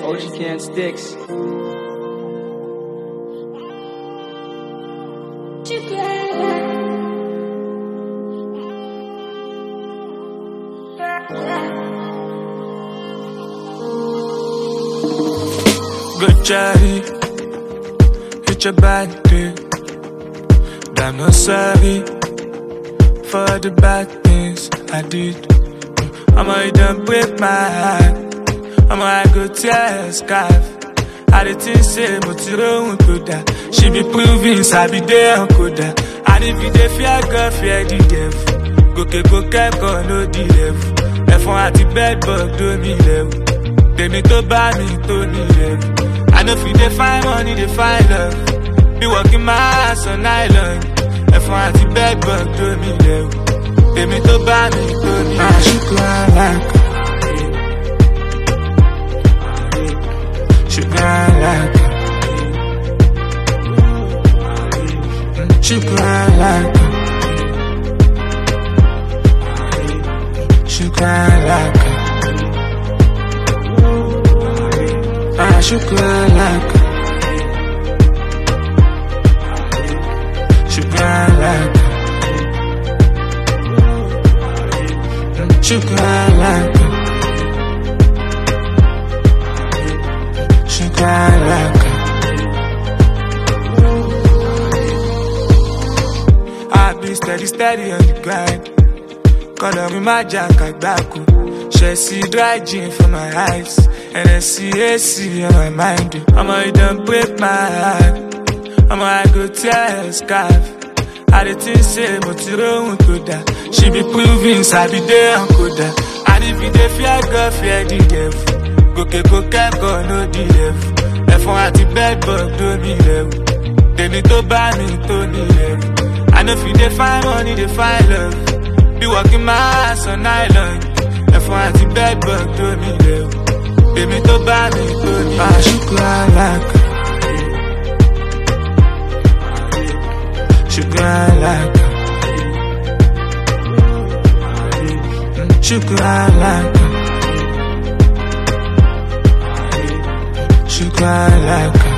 OG Can Sticks. Good Charlie, hit your body. I'm not sorry for the bad things I did. I'ma done break my heart. I'ma go tear a scarf. I did think say Motiro Unkoda. She be proving Sabi de Unkoda. And if you dey fear God, fear the devil. Go keep go no the level. F1 at the bed bug do me level. Tèmi tó bá mi tó ní level. I know if you dey find money, they find love. Be working my ass on island. F1 at the bed bug do me level. Tèmi tó bá mi tó ní level. She cry like she cry like she cry like she cry like she cry like she cry like she cry like she cry like I be steady on the grind. Color me my jacket back. She see dry gin for my eyes. And I see AC on my mind. I'ma done break my heart. I'ma go tear a scarf. I did think say Motiro Unkoda. She be proving Sabi de Unkoda. And if you dey fear God, fear the devil. Go keep go no the level. F1 at the bed bug do me level. Tèmi tó bá mi tó ní level. I know if you dey find money, they find love. Be working my ass on island. F1 at the bed bug do me level. Tèmi tó bá mi tó ní level. She cry like she cry like she cry like she cry like